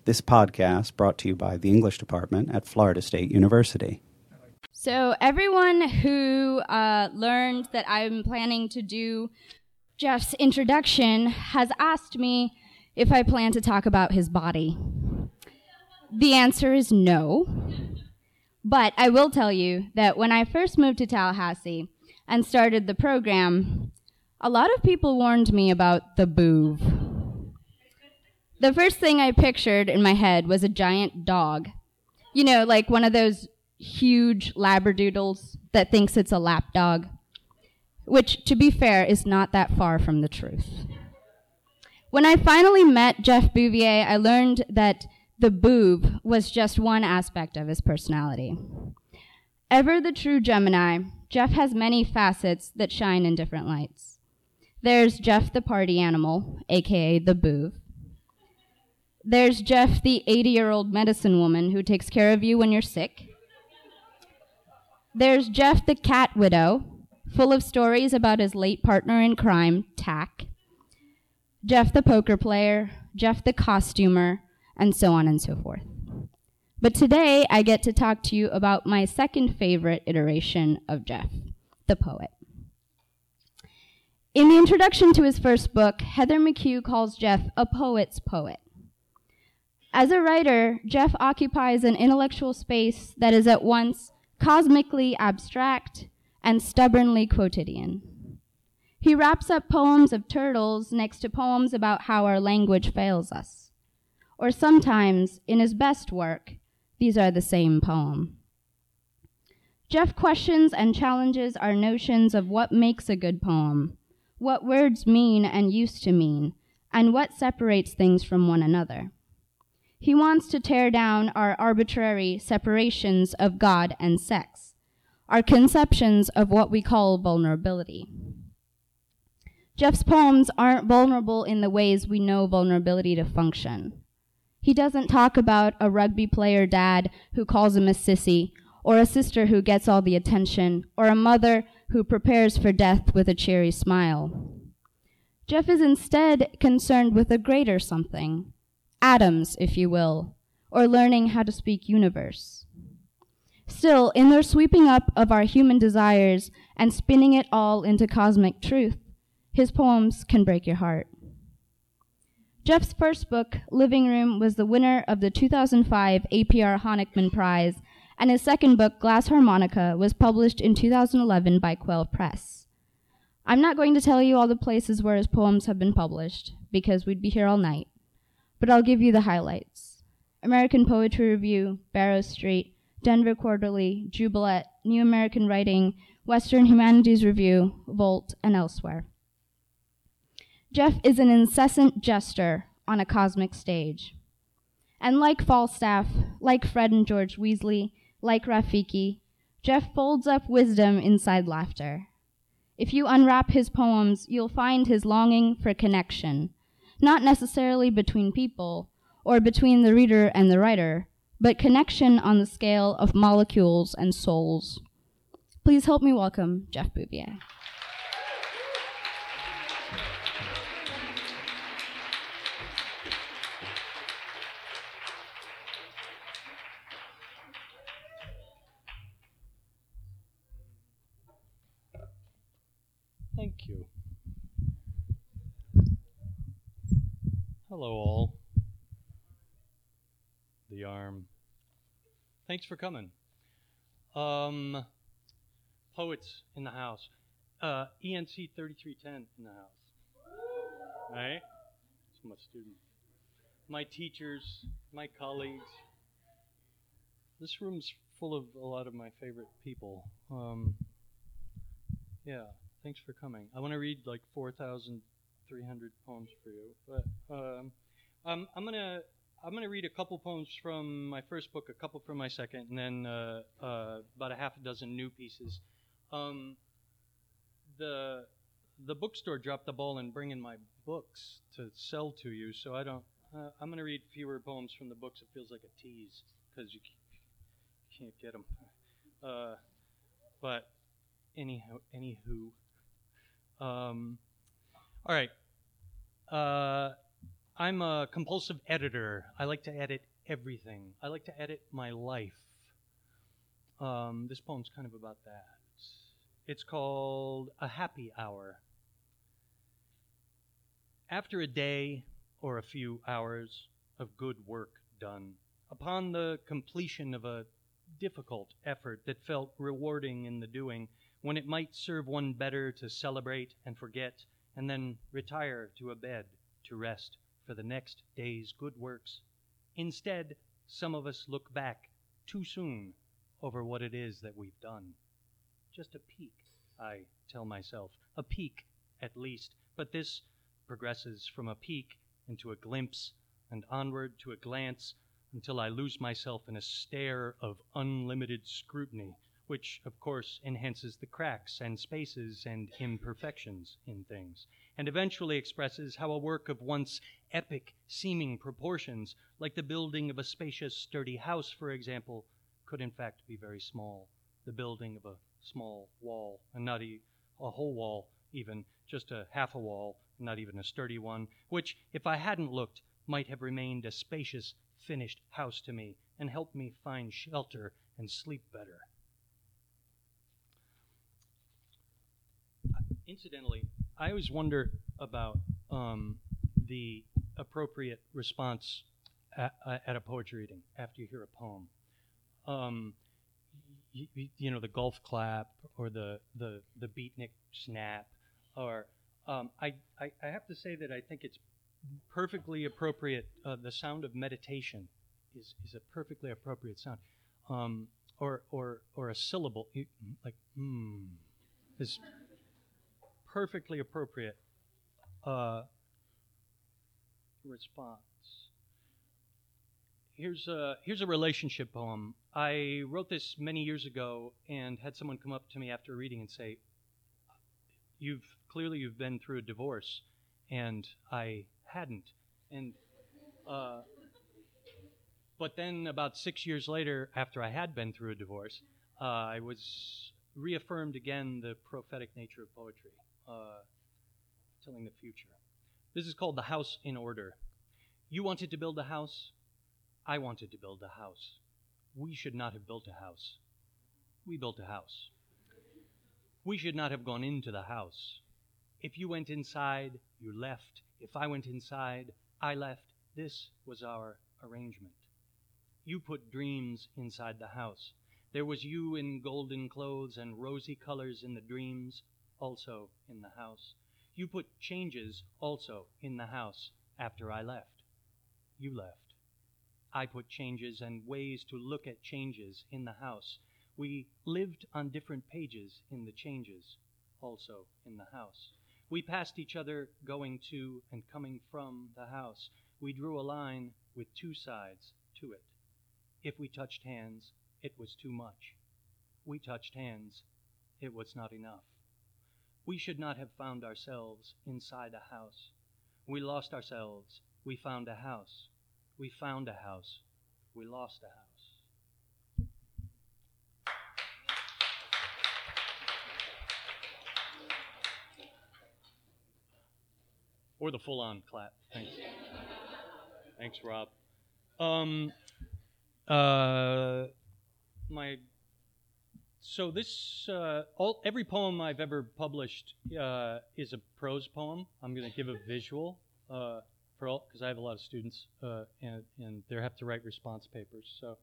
This podcast brought to you by the English department at Florida State University. So everyone who learned that I'm planning to do Jeff's introduction has asked me if I plan to talk about his body. The answer is no. But I will tell you that when I first moved to Tallahassee and started the program, a lot of people warned me about the boob. The first thing I pictured in my head was a giant dog. You know, like one of those huge labradoodles that thinks it's a lap dog, which, to be fair, is not that far from the truth. When I finally met Jeff Bouvier, I learned that the boob was just one aspect of his personality. Ever the true Gemini, Jeff has many facets that shine in different lights. There's Jeff the party animal, aka the boob. There's Jeff the 80-year-old medicine woman who takes care of you when you're sick. There's Jeff the cat widow, full of stories about his late partner in crime, Tack. Jeff the poker player, Jeff the costumer, and so on and so forth. But today, I get to talk to you about my second favorite iteration of Jeff, the poet. In the introduction to his first book, Heather McHugh calls Jeff a poet's poet. As a writer, Jeff occupies an intellectual space that is at once cosmically abstract and stubbornly quotidian. He wraps up poems of turtles next to poems about how our language fails us. Or sometimes, in his best work, these are the same poem. Jeff questions and challenges our notions of what makes a good poem, what words mean and used to mean, and what separates things from one another. He wants to tear down our arbitrary separations of God and sex, our conceptions of what we call vulnerability. Jeff's poems aren't vulnerable in the ways we know vulnerability to function. He doesn't talk about a rugby player dad who calls him a sissy, or a sister who gets all the attention, or a mother who prepares for death with a cheery smile. Jeff is instead concerned with a greater something, atoms, if you will, or learning how to speak universe. Still, in their sweeping up of our human desires and spinning it all into cosmic truth, his poems can break your heart. Jeff's first book, Living Room, was the winner of the 2005 APR Honickman Prize, and his second book, Glass Harmonica, was published in 2011 by Quail Press. I'm not going to tell you all the places where his poems have been published, because we'd be here all night, but I'll give you the highlights. American Poetry Review, Barrow Street, Denver Quarterly, Jubilee, New American Writing, Western Humanities Review, Volt, and elsewhere. Jeff is an incessant jester on a cosmic stage. And like Falstaff, like Fred and George Weasley, like Rafiki, Jeff folds up wisdom inside laughter. If you unwrap his poems, you'll find his longing for connection, not necessarily between people or between the reader and the writer, but connection on the scale of molecules and souls. Please help me welcome Jeff Bouvier. Thank you. Hello, all. The arm. Thanks for coming. Poets in the house. ENC 3310 in the house. Right? It's my student. My teachers, my colleagues. This room's full of a lot of my favorite people. Yeah. Thanks for coming. I want to read like 4,300 poems for you, but I'm gonna read a couple poems from my first book, a couple from my second, and then about a half a dozen new pieces. The bookstore dropped the ball in bringing my books to sell to you, so I don't. I'm gonna read fewer poems from the books. It feels like a tease because you can't get them. But anywho. All right. I'm a compulsive editor. I like to edit everything. I like to edit my life. This poem's kind of about that. It's called A Happy Hour. After a day or a few hours of good work done, upon the completion of a difficult effort that felt rewarding in the doing, when it might serve one better to celebrate and forget, and then retire to a bed to rest for the next day's good works. Instead, some of us look back too soon over what it is that we've done. Just a peek, I tell myself, a peek at least, but this progresses from a peek into a glimpse and onward to a glance until I lose myself in a stare of unlimited scrutiny, which, of course, enhances the cracks and spaces and imperfections in things, and eventually expresses how a work of once epic-seeming proportions, like the building of a spacious, sturdy house, for example, could in fact be very small, the building of a small wall, and not a whole wall even, just a half a wall, not even a sturdy one, which, if I hadn't looked, might have remained a spacious, finished house to me, and helped me find shelter and sleep better. Incidentally, I always wonder about the appropriate response at a poetry reading after you hear a poem. You know, the golf clap or the beatnik snap, or I have to say that I think it's perfectly appropriate. The sound of meditation is a perfectly appropriate sound, or a syllable like is perfectly appropriate response. Here's a relationship poem. I wrote this many years ago and had someone come up to me after reading and say, you've been through a divorce, and I hadn't. And but then about 6 years later, after I had been through a divorce, I was reaffirmed again the prophetic nature of poetry, telling the future. This is called The House in Order. You wanted to build a house. I wanted to build a house. We should not have built a house. We built a house. We should not have gone into the house. If you went inside, you left. If I went inside, I left. This was our arrangement. You put dreams inside the house. There was you in golden clothes and rosy colors in the dreams, also in the house. You put changes also in the house after I left. You left. I put changes and ways to look at changes in the house. We lived on different pages in the changes, also in the house. We passed each other going to and coming from the house. We drew a line with two sides to it. If we touched hands, it was too much. We touched hands, it was not enough. We should not have found ourselves inside a house. We lost ourselves. We found a house. We found a house. We lost a house. Or the full-on clap. Thanks. Thanks, Rob. Every poem I've ever published is a prose poem. I'm going to give a visual because I have a lot of students and they have to write response papers. So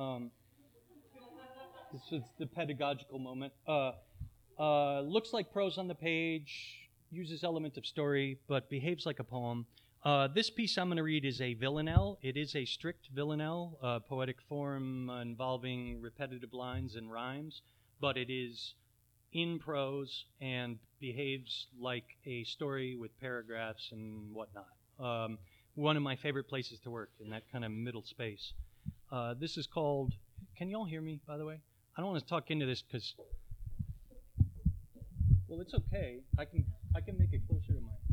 this is the pedagogical moment. Looks like prose on the page, uses element of story, but behaves like a poem. This piece I'm going to read is a villanelle. It is a strict villanelle, poetic form involving repetitive lines and rhymes, but it is in prose and behaves like a story with paragraphs and whatnot. One of my favorite places to work, in that kind of middle space. This is called, can you all hear me, by the way? I don't want to talk into this because, well, it's okay. I can make it closer to my,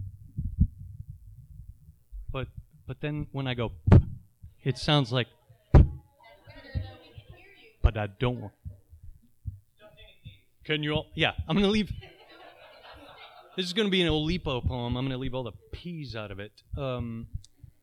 but then when I go, it sounds like, but I don't want. Can you all, yeah, I'm going to leave. This is going to be an Oulipo poem. I'm going to leave all the P's out of it.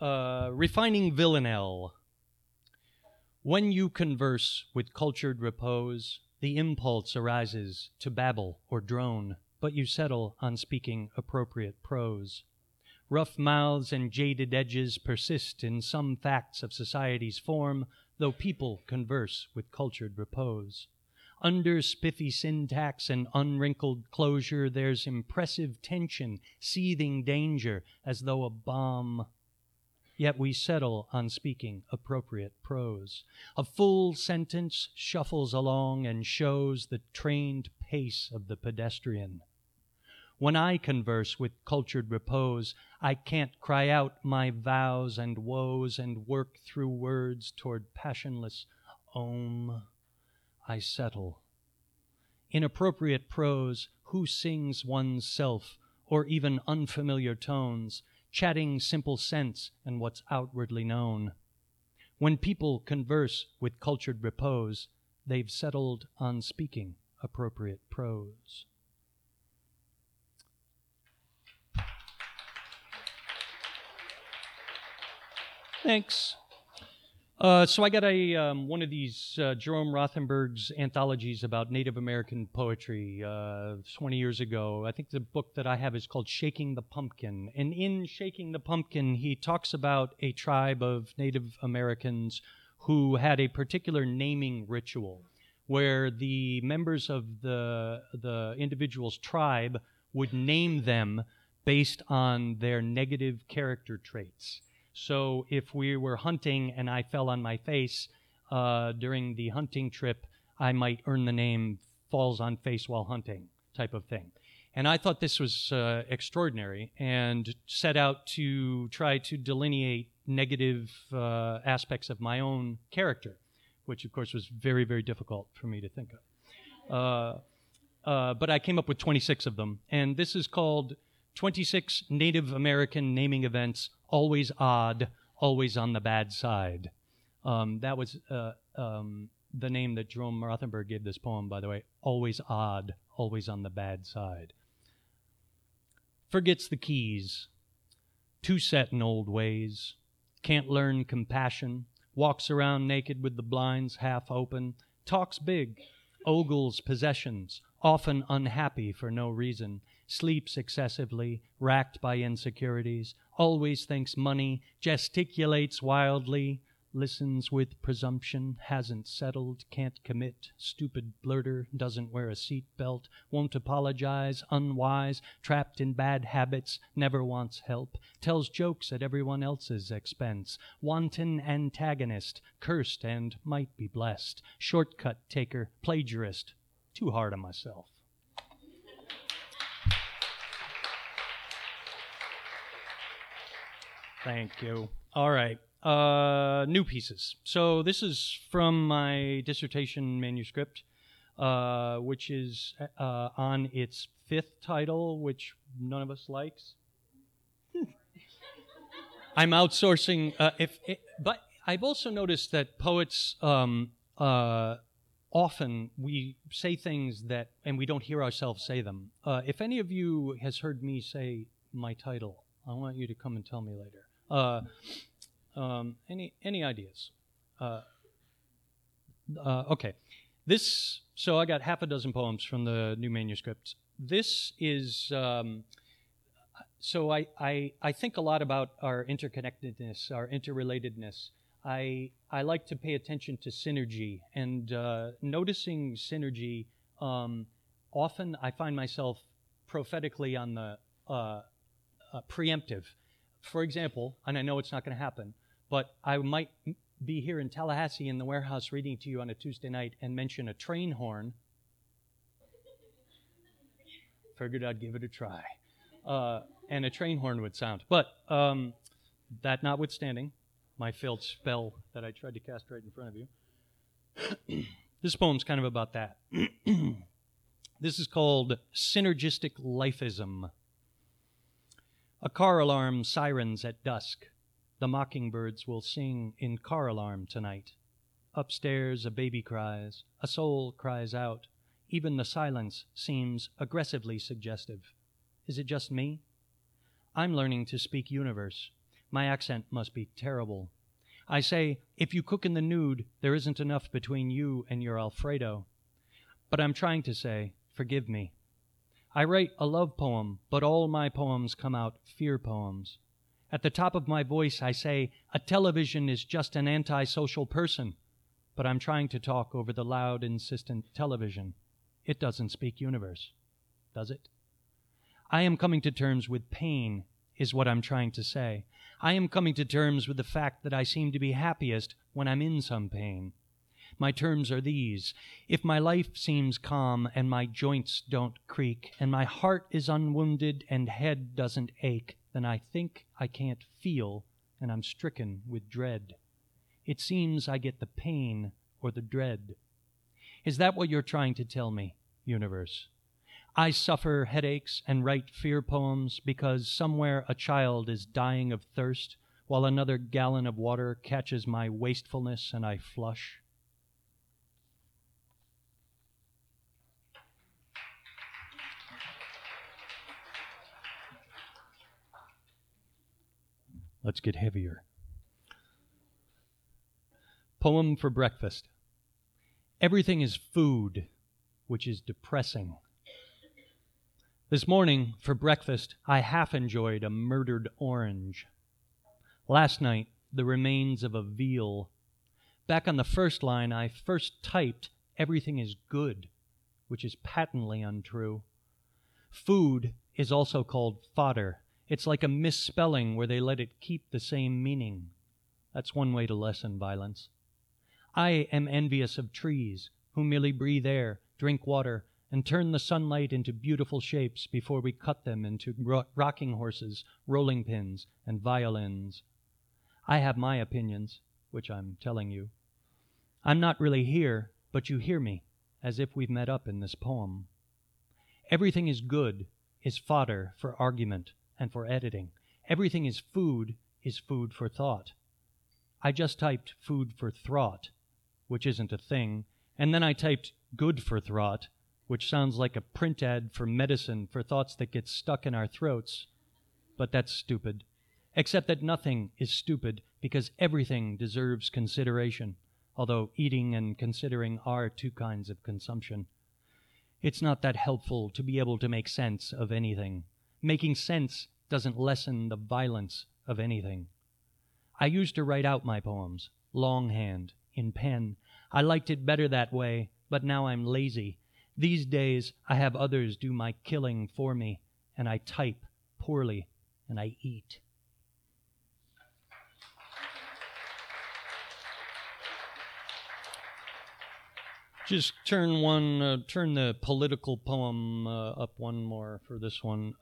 Refining Villanelle. When you converse with cultured repose, the impulse arises to babble or drone, but you settle on speaking appropriate prose. Rough mouths and jaded edges persist in some facts of society's form, though people converse with cultured repose. Under spiffy syntax and unwrinkled closure, there's impressive tension, seething danger, as though a bomb. Yet we settle on speaking appropriate prose. A full sentence shuffles along and shows the trained pace of the pedestrian. When I converse with cultured repose, I can't cry out my vows and woes and work through words toward passionless om. I settle. In appropriate prose, who sings one's self, or even unfamiliar tones, chatting simple sense and what's outwardly known? When people converse with cultured repose, they've settled on speaking appropriate prose. Thanks. So I got one of these Jerome Rothenberg's anthologies about Native American poetry 20 years ago. I think the book that I have is called Shaking the Pumpkin. And in Shaking the Pumpkin, he talks about a tribe of Native Americans who had a particular naming ritual where the members of the individual's tribe would name them based on their negative character traits. So if we were hunting and I fell on my face during the hunting trip, I might earn the name falls on face while hunting type of thing. And I thought this was extraordinary and set out to try to delineate negative aspects of my own character, which of course was very, very difficult for me to think of. But I came up with 26 of them. And this is called 26 Native American Naming Events, Always Odd, Always on the Bad Side. That was the name that Jerome Rothenberg gave this poem, by the way. Always odd, always on the bad side. Forgets the keys, too set in old ways, can't learn compassion, walks around naked with the blinds half open, talks big, ogles possessions, often unhappy for no reason, sleeps excessively, racked by insecurities, always thinks money, gesticulates wildly, listens with presumption, hasn't settled, can't commit, stupid blurter, doesn't wear a seat belt, won't apologize, unwise, trapped in bad habits, never wants help, tells jokes at everyone else's expense, wanton antagonist, cursed and might be blessed, shortcut taker, plagiarist, too hard on myself. Thank you. All right. New pieces. So this is from my dissertation manuscript, which is on its 5th title, which none of us likes. I'm outsourcing. But I've also noticed that poets often we say things that, and we don't hear ourselves say them. If any of you has heard me say my title, I want you to come and tell me later. Any ideas? Okay. So I got half a dozen poems from the new manuscript. This is, so I think a lot about our interconnectedness, our interrelatedness. I like to pay attention to synergy, and noticing synergy, often I find myself prophetically on the preemptive. For example, and I know it's not going to happen, but I might be here in Tallahassee in the warehouse reading to you on a Tuesday night and mention a train horn. Figured I'd give it a try. And a train horn would sound. But that notwithstanding, my failed spell that I tried to cast right in front of you, this poem's kind of about that. This is called Synergistic Lifeism. A car alarm sirens at dusk. The mockingbirds will sing in car alarm tonight. Upstairs a baby cries. A soul cries out. Even the silence seems aggressively suggestive. Is it just me? I'm learning to speak universe. My accent must be terrible. I say, if you cook in the nude, there isn't enough between you and your Alfredo. But I'm trying to say, forgive me. I write a love poem, but all my poems come out fear poems. At the top of my voice, I say, a television is just an antisocial person. But I'm trying to talk over the loud, insistent television. It doesn't speak universe, does it? I am coming to terms with pain, is what I'm trying to say. I am coming to terms with the fact that I seem to be happiest when I'm in some pain. My terms are these. If my life seems calm and my joints don't creak and my heart is unwounded and head doesn't ache, then I think I can't feel and I'm stricken with dread. It seems I get the pain or the dread. Is that what you're trying to tell me, universe? I suffer headaches and write fear poems because somewhere a child is dying of thirst while another gallon of water catches my wastefulness and I flush. Let's get heavier. Poem for breakfast. Everything is food, which is depressing. This morning, for breakfast, I half enjoyed a murdered orange. Last night, the remains of a veal. Back on the first line, I first typed, everything is good, which is patently untrue. Food is also called fodder. It's like a misspelling where they let it keep the same meaning. That's one way to lessen violence. I am envious of trees who merely breathe air, drink water, and turn the sunlight into beautiful shapes before we cut them into rocking horses, rolling pins, and violins. I have my opinions, which I'm telling you. I'm not really here, but you hear me, as if we've met up in this poem. Everything is good is fodder for argument and for editing. Everything is food for thought. I just typed food for thought, which isn't a thing, and then I typed good for thought, which sounds like a print ad for medicine for thoughts that get stuck in our throats. But that's stupid. Except that nothing is stupid because everything deserves consideration, although eating and considering are two kinds of consumption. It's not that helpful to be able to make sense of anything. Making sense doesn't lessen the violence of anything. I used to write out my poems, longhand, in pen. I liked it better that way, but now I'm lazy. These days, I have others do my killing for me, and I type poorly, and I eat. Just turn the political poem up one more for this one.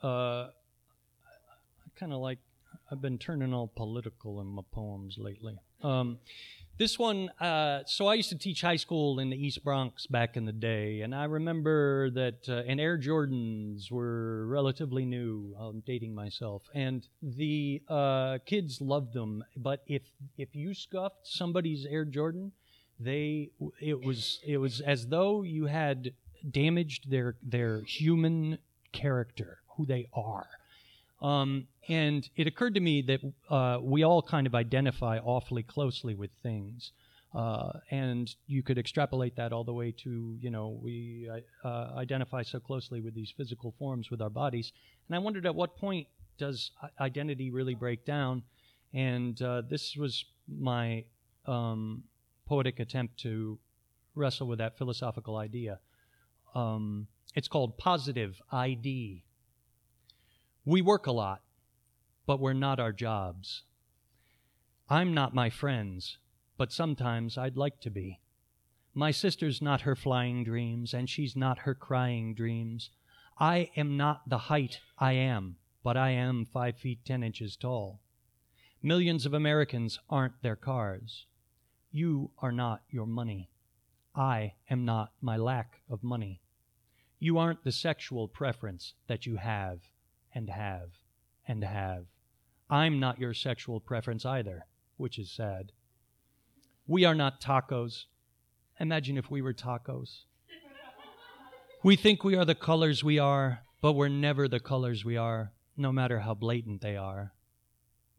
I've been turning all political in my poems lately. This one, so I used to teach high school in the East Bronx back in the day, and I remember that, and Air Jordans were relatively new. I'm dating myself, and the kids loved them. But if you scuffed somebody's Air Jordan, it was as though you had damaged their human character, who they are. And it occurred to me that we all kind of identify awfully closely with things. And you could extrapolate that all the way to, we identify so closely with these physical forms with our bodies. And I wondered at what point does identity really break down? And this was my poetic attempt to wrestle with that philosophical idea. It's called positive ID. We work a lot, but we're not our jobs. I'm not my friends, but sometimes I'd like to be. My sister's not her flying dreams, and she's not her crying dreams. I am not the height I am, but I am 5 feet 10 inches tall. Millions of Americans aren't their cars. You are not your money. I am not my lack of money. You aren't the sexual preference that you have and have and have. I'm not your sexual preference either, which is sad. We are not tacos. Imagine if we were tacos. We think we are the colors we are, but we're never the colors we are, no matter how blatant they are.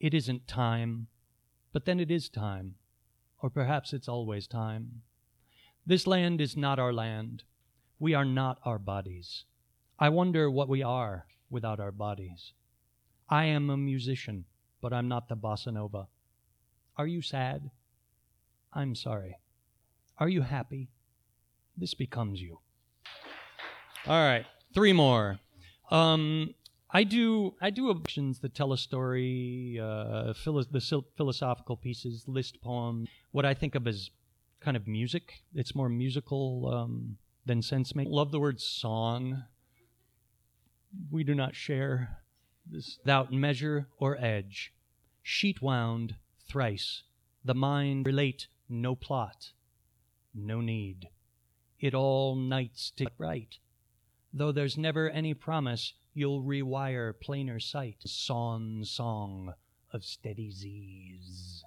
It isn't time, but then it is time. Or perhaps it's always time. This land is not our land. We are not our bodies. I wonder what we are without our bodies. I am a musician, but I'm not the bossa nova. Are you sad? I'm sorry. Are you happy? This becomes you. All right, 3 more. I do actions that tell a story, the philosophical pieces, list poems, what I think of as kind of music. It's more musical than sense-making. Love the word song. We do not share this without measure or edge. Sheet wound thrice. The mind relate no plot, no need. It all nights to right. Though there's never any promise, you'll rewire plainer sight. Song of steady Z's.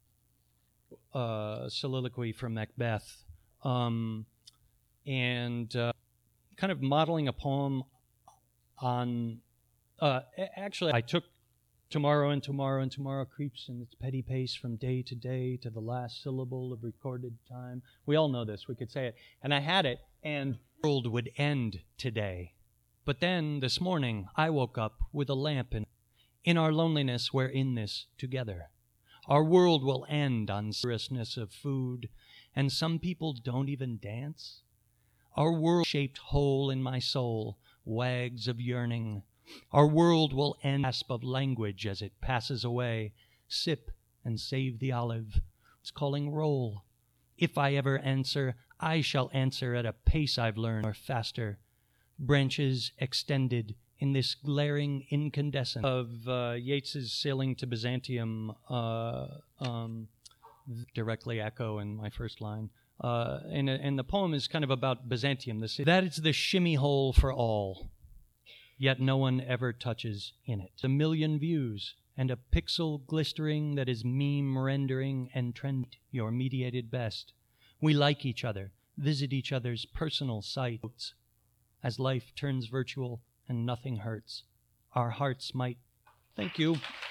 Soliloquy from Macbeth. And kind of modeling a poem on... actually, I took tomorrow and tomorrow and tomorrow creeps in its petty pace from day to day to the last syllable of recorded time. We all know this. We could say it. And I had it, and the world would end today. But then, this morning, I woke up with a lamp, and in our loneliness, we're in this together. Our world will end on seriousness of food, and some people don't even dance. Our world-shaped hole in my soul wags of yearning. Our world will end gasp of language as it passes away. Sip and save the olive. It's calling roll. If I ever answer, I shall answer at a pace I've learned, or faster. Branches extended in this glaring incandescence of Yeats's Sailing to Byzantium, directly echo in my first line. And the poem is kind of about Byzantium. That is the shimmy hole for all, yet no one ever touches in it. A million views and a pixel glistering that is meme rendering and trend your mediated best. We like each other, visit each other's personal sites. As life turns virtual and nothing hurts, our hearts might... Thank you.